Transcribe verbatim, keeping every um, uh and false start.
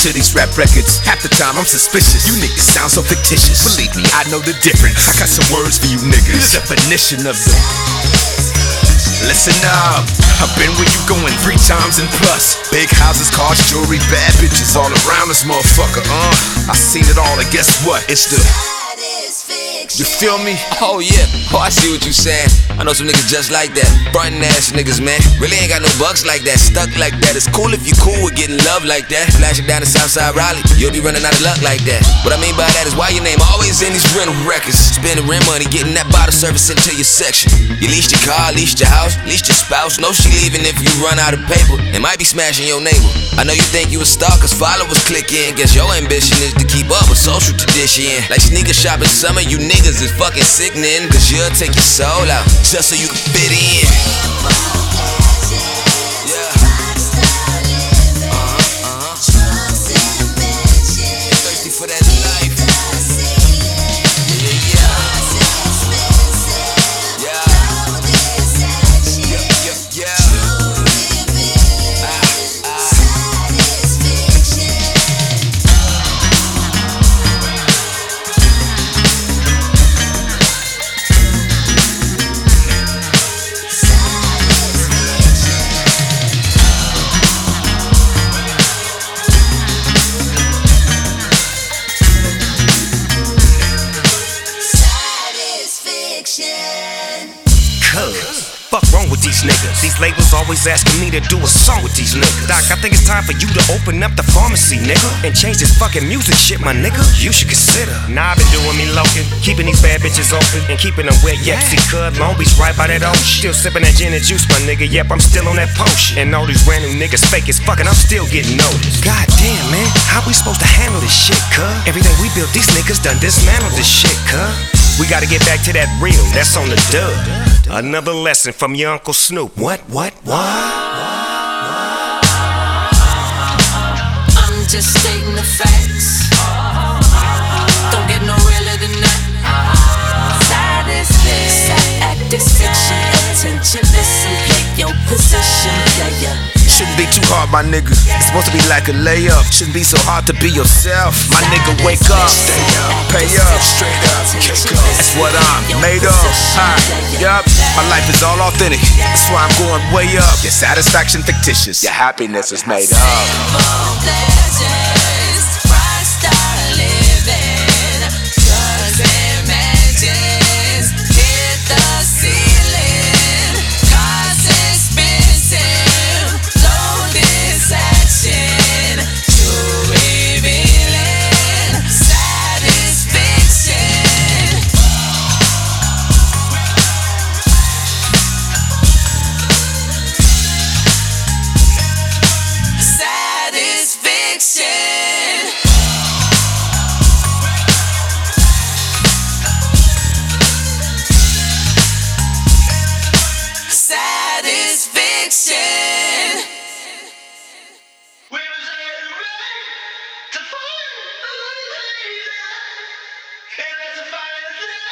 to these rap records. Half the time I'm suspicious. You niggas sound so fictitious. Believe me, I know the difference. I got some words for you niggas. The definition of the. Listen up, I've been where you going three times and plus. Big houses, cars, jewelry, bad bitches all around this motherfucker. Uh, I seen it all, and guess what? It's the. You feel me? Oh yeah, oh I see what you saying. I know some niggas just like that. Frontin' ass niggas, man. Really ain't got no bucks like that, stuck like that. It's cool if you cool with getting love like that. Flashing down the Southside Raleigh, you'll be running out of luck like that. What I mean by that is why your name always in these rental records. Spending rent money, getting that bottle service into your section. You leased your car, leased your house, leased your spouse. No, she leaving if you run out of paper. And might be smashing your neighbor. I know you think you a star cause followers click in. Guess your ambition is to keep up with social tradition. Like sneaker shopping summer, you niggas is fucking sickening. Cause you'll take your soul out just so you can fit in. Yeah. Uh-huh, uh-huh. Thirsty for that life. Yeah, yeah. Yeah. Yeah, yeah, Cuz, fuck wrong with these niggas. These labels always asking me to do a song with these niggas. Doc, I think it's time for you to open up the pharmacy, nigga, and change this fucking music shit, my nigga. You should consider. Nah, I been doing me loking, keeping these bad bitches open and keeping them wet. Yep, see, cuz, Long Beach right by that ocean. Still sipping that gin and juice, my nigga. Yep, I'm still on that potion. And all these brand new niggas fake as fucking, I'm still getting noticed. God damn, man, how we supposed to handle this shit, cuz? Everything we built, these niggas done dismantled this shit, cuz. We gotta get back to that real, that's on the dub. Another lesson from your Uncle Snoop. What, what, what? I'm just stating the facts. Don't get no realer than that. Side is this, act is fiction. Attention, listen, play your position, player. Shouldn't be too hard, my nigga. It's supposed to be like a layup. Shouldn't be so hard to be yourself. My nigga, wake up, stay up, pay up, straight up, kick up. That's what I'm made of. Hi, yup. My life is all authentic. That's why I'm going way up. Your satisfaction fictitious. Your happiness is made up. Satisfaction.